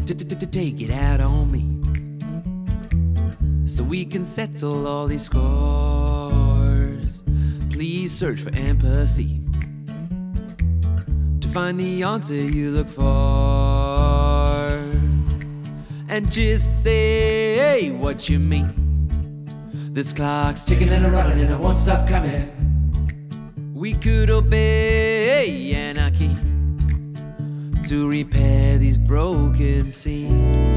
Take it out on me, so we can settle all these scores. Please search for empathy to find the answer you look for, and just say what you mean. This clock's ticking and a running and it won't stop coming. We could obey anarchy to repair these broken scenes.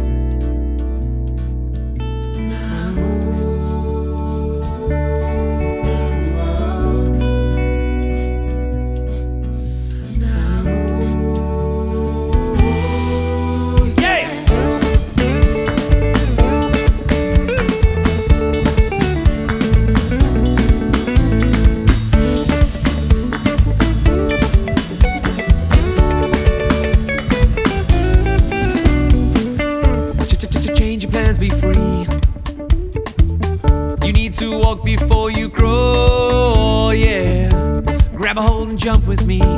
Be free. You need to walk before you grow, yeah. Grab a hold and jump with me.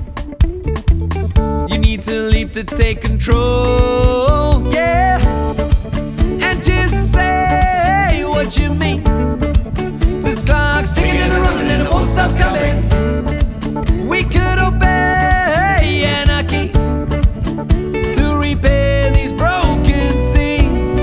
You need to leap to take control, yeah. And just say what you mean. This clock's ticking and running and it won't stop coming. We could obey anarchy to repair these broken scenes.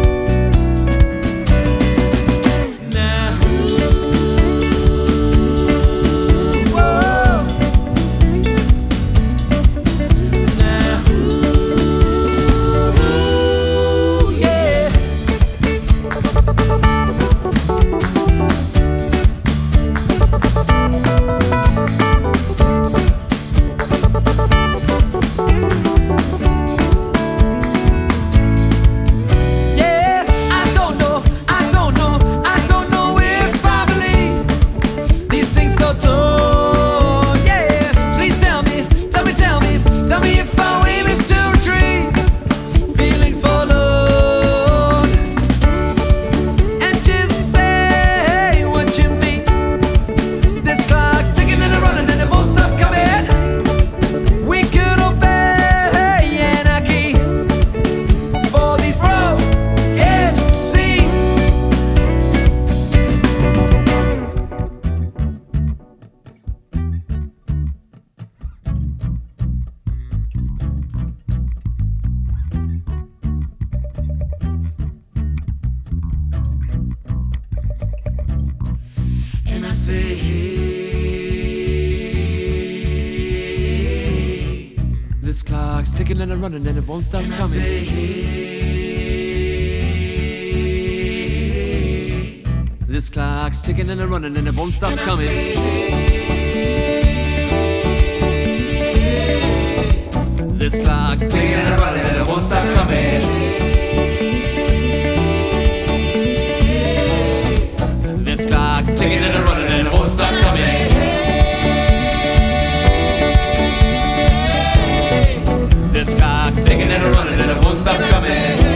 I say, hey, this clock's ticking and a running and it won't stop coming. I say, hey, this clock's ticking and a running and it won't stop coming. Say, hey, this clock's ticking and a running and it won't stop coming. This clock's ticking and a running and it won't stop coming. This clock's ticking and a running and it won't stop coming.